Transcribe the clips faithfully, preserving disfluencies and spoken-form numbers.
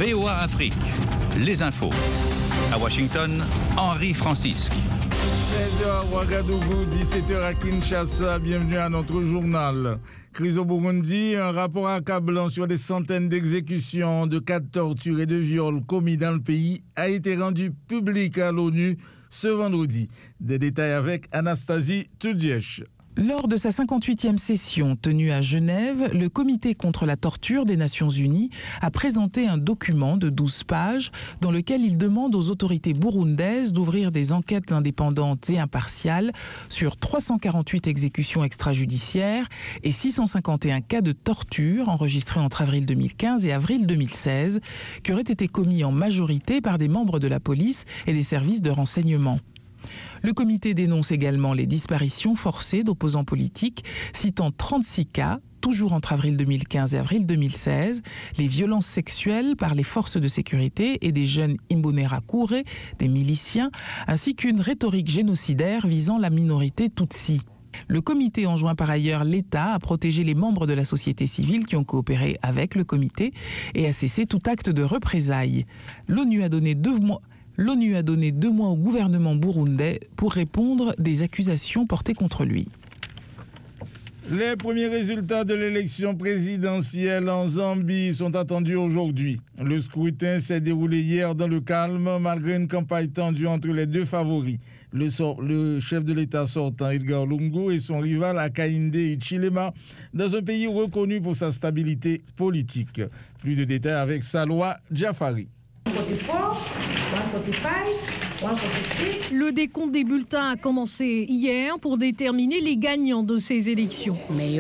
V O A Afrique, les infos. À Washington, Henri Francisque. seize heures à Ouagadougou, dix-sept heures à Kinshasa. Bienvenue à notre journal. Crise au Burundi, un rapport accablant sur des centaines d'exécutions, de cas de torture et de viols commis dans le pays a été rendu public à l'ONU ce vendredi. Des détails avec Anastasie Tudiesh. Lors de sa cinquante-huitième session tenue à Genève, le Comité contre la torture des Nations Unies a présenté un document de douze pages dans lequel il demande aux autorités burundaises d'ouvrir des enquêtes indépendantes et impartiales sur trois cent quarante-huit exécutions extrajudiciaires et six cent cinquante et un cas de torture enregistrés entre avril deux mille quinze et avril deux mille seize qui auraient été commis en majorité par des membres de la police et des services de renseignement. Le comité dénonce également les disparitions forcées d'opposants politiques, citant trente-six cas, toujours entre avril deux mille quinze et avril deux mille seize, les violences sexuelles par les forces de sécurité et des jeunes Imbonerakure, des miliciens, ainsi qu'une rhétorique génocidaire visant la minorité Tutsi. Le comité enjoint par ailleurs l'État à protéger les membres de la société civile qui ont coopéré avec le comité et à cesser tout acte de représailles. L'ONU a donné deux mois... L'ONU a donné deux mois au gouvernement burundais pour répondre des accusations portées contre lui. Les premiers résultats de l'élection présidentielle en Zambie sont attendus aujourd'hui. Le scrutin s'est déroulé hier dans le calme, malgré une campagne tendue entre les deux favoris. Le, sort, le chef de l'État sortant, Edgar Lungu, et son rival Hakainde Hichilema, dans un pays reconnu pour sa stabilité politique. Plus de détails avec Salwa Jafari. Le décompte des bulletins a commencé hier pour déterminer les gagnants de ces élections.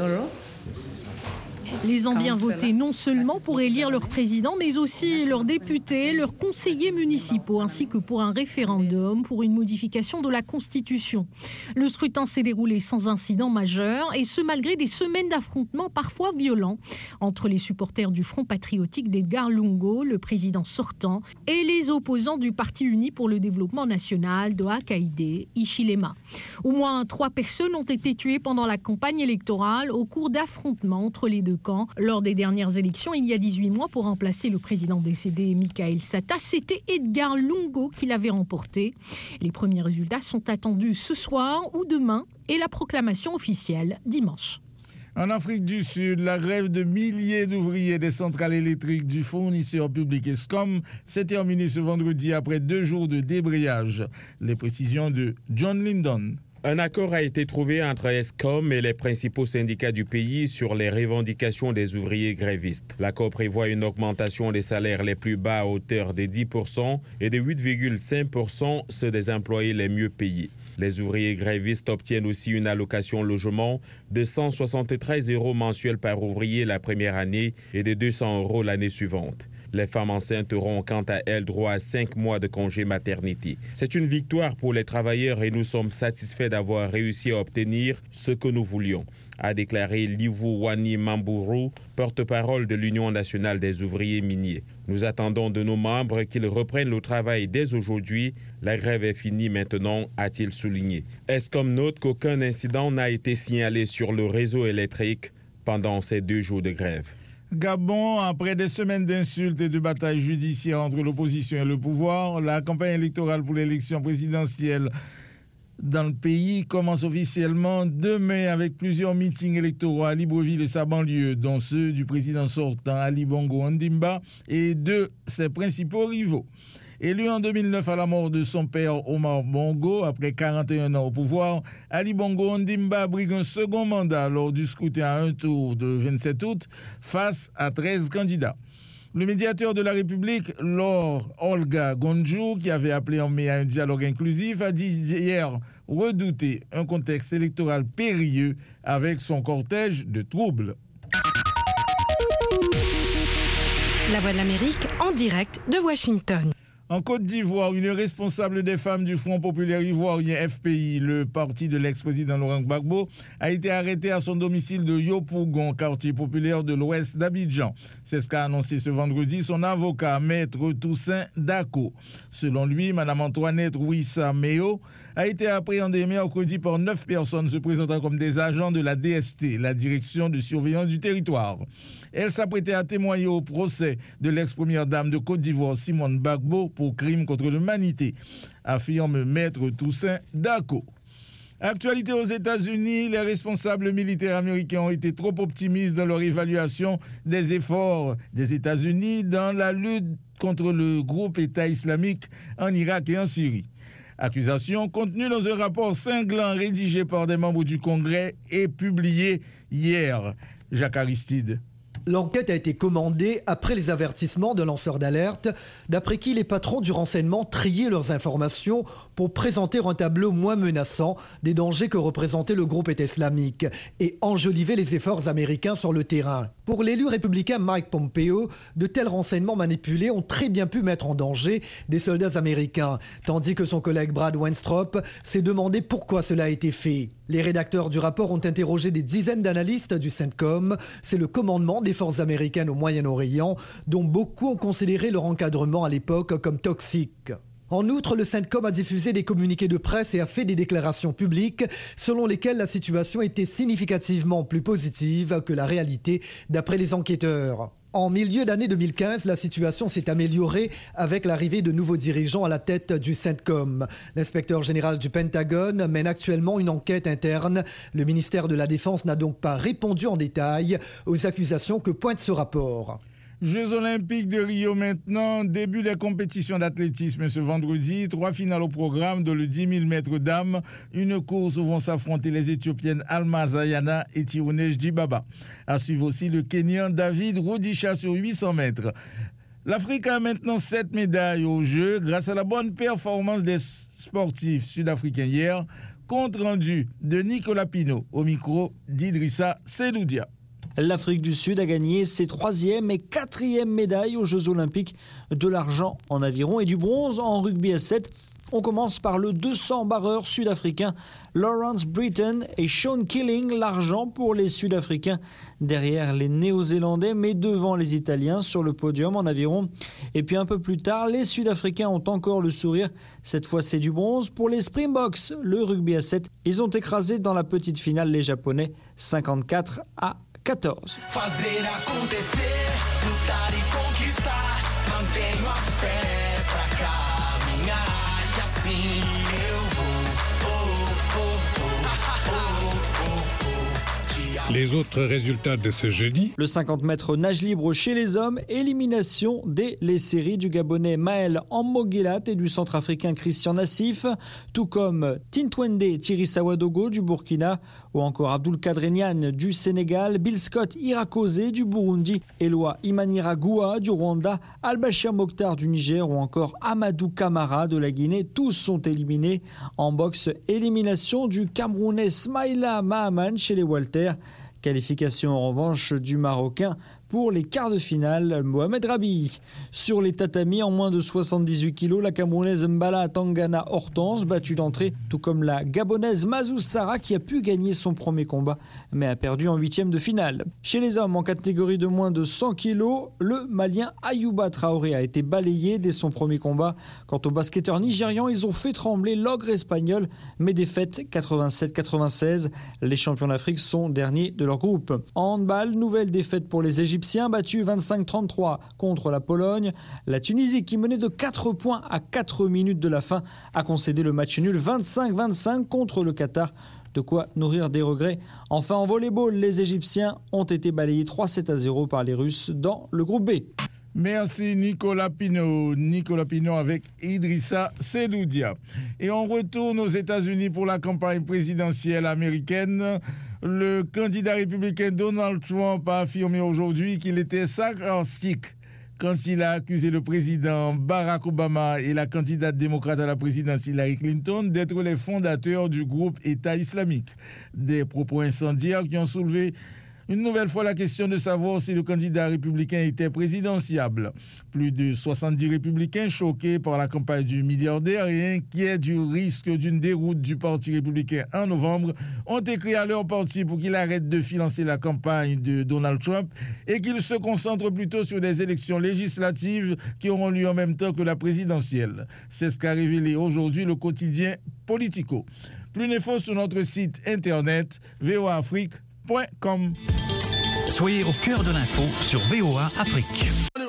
Les Zambiens votaient non seulement pour élire leur président, mais aussi leurs députés, leurs conseillers municipaux, ainsi que pour un référendum pour une modification de la Constitution. Le scrutin s'est déroulé sans incident majeur, et ce malgré des semaines d'affrontements parfois violents entre les supporters du Front patriotique d'Edgar Lungu, le président sortant, et les opposants du Parti uni pour le développement national de Hakainde Hichilema. Au moins trois personnes ont été tuées pendant la campagne électorale au cours d'affrontements entre les deux camps. Lors des dernières élections, il y a dix-huit mois, pour remplacer le président décédé Michael Sata, c'était Edgar Lungu qui l'avait remporté. Les premiers résultats sont attendus ce soir ou demain et la proclamation officielle dimanche. En Afrique du Sud, la grève de milliers d'ouvriers des centrales électriques du fournisseur public Eskom s'est terminée ce vendredi après deux jours de débrayage. Les précisions de John Lyndon. Un accord a été trouvé entre Eskom et les principaux syndicats du pays sur les revendications des ouvriers grévistes. L'accord prévoit une augmentation des salaires les plus bas à hauteur de dix pour cent et de huit virgule cinq pour cent ceux des employés les mieux payés. Les ouvriers grévistes obtiennent aussi une allocation logement de cent soixante-treize euros mensuels par ouvrier la première année et de deux cents euros l'année suivante. Les femmes enceintes auront quant à elles droit à cinq mois de congé maternité. C'est une victoire pour les travailleurs et nous sommes satisfaits d'avoir réussi à obtenir ce que nous voulions, a déclaré Livu Wani Mamburu, porte-parole de l'Union nationale des ouvriers miniers. Nous attendons de nos membres qu'ils reprennent le travail dès aujourd'hui. La grève est finie maintenant, a-t-il souligné. Eskom note qu'aucun incident n'a été signalé sur le réseau électrique pendant ces deux jours de grève. Gabon, après des semaines d'insultes et de batailles judiciaires entre l'opposition et le pouvoir, la campagne électorale pour l'élection présidentielle dans le pays commence officiellement demain avec plusieurs meetings électoraux à Libreville et sa banlieue, dont ceux du président sortant Ali Bongo Ondimba et de ses principaux rivaux. Élu en deux mille neuf à la mort de son père Omar Bongo, après quarante et un ans au pouvoir, Ali Bongo Ondimba brigue un second mandat lors du scrutin à un tour de vingt-sept août face à treize candidats. Le médiateur de la République, Laure Olga Gonjou, qui avait appelé en mai à un dialogue inclusif, a dit hier redouter un contexte électoral périlleux avec son cortège de troubles. La Voix de l'Amérique en direct de Washington. En Côte d'Ivoire, une responsable des femmes du Front populaire ivoirien F P I, le parti de l'ex-président Laurent Gbagbo, a été arrêtée à son domicile de Yopougon, quartier populaire de l'ouest d'Abidjan. C'est ce qu'a annoncé ce vendredi son avocat, maître Toussaint Dako. Selon lui, Mme Antoinette Rouissa Méo a été appréhendée mercredi par neuf personnes se présentant comme des agents de la D S T, la Direction de surveillance du territoire. Elle s'apprêtait à témoigner au procès de l'ex-première dame de Côte d'Ivoire, Simone Gbagbo, pour crime contre l'humanité, affirme Maître Toussaint Dako. Actualité aux États-Unis, les responsables militaires américains ont été trop optimistes dans leur évaluation des efforts des États-Unis dans la lutte contre le groupe État islamique en Irak et en Syrie. Accusation contenue dans un rapport cinglant rédigé par des membres du Congrès et publié hier. Jacques Aristide. L'enquête a été commandée après les avertissements de lanceurs d'alerte, d'après qui les patrons du renseignement triaient leurs informations pour présenter un tableau moins menaçant des dangers que représentait le groupe État islamique et enjoliver les efforts américains sur le terrain. Pour l'élu républicain Mike Pompeo, de tels renseignements manipulés ont très bien pu mettre en danger des soldats américains, tandis que son collègue Brad Wenstrup s'est demandé pourquoi cela a été fait. Les rédacteurs du rapport ont interrogé des dizaines d'analystes du CENTCOM, c'est le commandement des forces américaines au Moyen-Orient, dont beaucoup ont considéré leur encadrement à l'époque comme toxique. En outre, le CENTCOM a diffusé des communiqués de presse et a fait des déclarations publiques selon lesquelles la situation était significativement plus positive que la réalité d'après les enquêteurs. En milieu d'année deux mille quinze, la situation s'est améliorée avec l'arrivée de nouveaux dirigeants à la tête du CENTCOM. L'inspecteur général du Pentagone mène actuellement une enquête interne. Le ministère de la Défense n'a donc pas répondu en détail aux accusations que pointe ce rapport. Jeux olympiques de Rio maintenant, début des compétitions d'athlétisme ce vendredi, trois finales au programme de le dix mille mètres dames, une course où vont s'affronter les Éthiopiennes Alma Zayana et Tirunesh Dibaba. À suivre aussi le Kenyan David Rudisha sur huit cents mètres. L'Afrique a maintenant sept médailles aux Jeux grâce à la bonne performance des sportifs sud-africains hier, compte rendu de Nicolas Pinault au micro d'Idrissa Sedoudia. L'Afrique du Sud a gagné ses troisième et quatrième médailles aux Jeux Olympiques, de l'argent en aviron et du bronze en rugby à sept. On commence par le deux cents barreur sud-africain Lawrence Britton et Sean Killing, l'argent pour les Sud-Africains derrière les Néo-Zélandais mais devant les Italiens sur le podium en aviron. Et puis un peu plus tard, les Sud-Africains ont encore le sourire. Cette fois c'est du bronze pour les Springboks, le rugby à sept. Ils ont écrasé dans la petite finale les Japonais cinquante-quatre à quatorze. Fazer acontecer, lutar e conquistar, mantenho a fé pra caminhar e assim eu vou. Oh, oh, oh, oh, oh, oh. Les autres résultats de ce jeudi. Le cinquante mètres nage libre chez les hommes, élimination dès les séries du Gabonais Maël Ammoguelat et du Centrafricain Christian Nassif, tout comme Tintwende Tirisawadogo du Burkina ou encore Abdul Kadrenian du Sénégal, Bill Scott Irakose du Burundi, Eloi Imaniragoua du Rwanda, Al-Bashir Mokhtar du Niger ou encore Amadou Kamara de la Guinée. Tous sont éliminés. En boxe, élimination du Camerounais Smaïla Mahaman chez les Walters. Qualification en revanche du Marocain pour les quarts de finale, Mohamed Rabi. Sur les tatamis, en moins de soixante-dix-huit kilos, la Camerounaise Mbala Tangana Hortense, battue d'entrée, tout comme la Gabonaise Mazou Sarra, qui a pu gagner son premier combat, mais a perdu en huitième de finale. Chez les hommes, en catégorie de moins de cent kilos, le Malien Ayouba Traoré a été balayé dès son premier combat. Quant aux basketteurs nigérians, ils ont fait trembler l'ogre espagnol, mais défaite quatre-vingt-sept quatre-vingt-seize. Les champions d'Afrique sont derniers de leur groupe. En handball, nouvelle défaite pour les Égyptiens, battus vingt-cinq trente-trois contre la Pologne. La Tunisie, qui menait de quatre points à quatre minutes de la fin, a concédé le match nul vingt-cinq vingt-cinq contre le Qatar. De quoi nourrir des regrets. Enfin, en volleyball, les Égyptiens ont été balayés trois sept à zéro par les Russes dans le groupe B. Merci Nicolas Pinault. Nicolas Pinault avec Idrissa Sedoudia. Et on retourne aux États-Unis pour la campagne présidentielle américaine. Le candidat républicain Donald Trump a affirmé aujourd'hui qu'il était sarcastique quand il a accusé le président Barack Obama et la candidate démocrate à la présidence Hillary Clinton d'être les fondateurs du groupe État islamique. Des propos incendiaires qui ont soulevé une nouvelle fois la question de savoir si le candidat républicain était présidentiable. Plus de soixante-dix républicains choqués par la campagne du milliardaire et inquiets du risque d'une déroute du Parti républicain en novembre ont écrit à leur parti pour qu'il arrête de financer la campagne de Donald Trump et qu'il se concentre plutôt sur des élections législatives qui auront lieu en même temps que la présidentielle. C'est ce qu'a révélé aujourd'hui le quotidien Politico. Plus d'infos sur notre site internet v o a afrique point com. Soyez au cœur de l'info sur V O A Afrique.